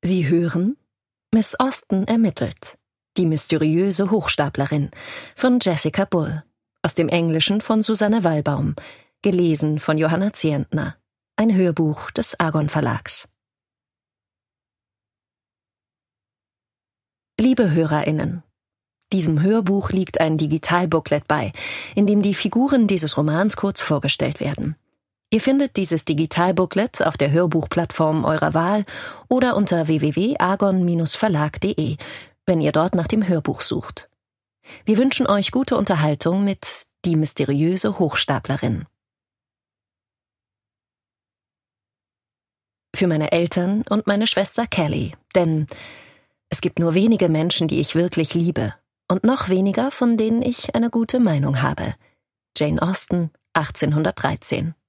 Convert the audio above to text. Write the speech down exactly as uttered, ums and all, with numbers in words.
Sie hören Miss Austen ermittelt. Die mysteriöse Hochstaplerin von Jessica Bull. Aus dem Englischen von Susanne Wallbaum. Gelesen von Johanna Zehentner. Ein Hörbuch des Argon Verlags. Liebe HörerInnen, diesem Hörbuch liegt ein Digitalbooklet bei, in dem die Figuren dieses Romans kurz vorgestellt werden. Ihr findet dieses Digitalbooklet auf der Hörbuchplattform eurer Wahl oder unter w w w punkt argon verlag punkt de, wenn ihr dort nach dem Hörbuch sucht. Wir wünschen euch gute Unterhaltung mit Die mysteriöse Hochstaplerin. Für meine Eltern und meine Schwester Kelly, denn es gibt nur wenige Menschen, die ich wirklich liebe und noch weniger, von denen ich eine gute Meinung habe. Jane Austen, achtzehnhundertdreizehn.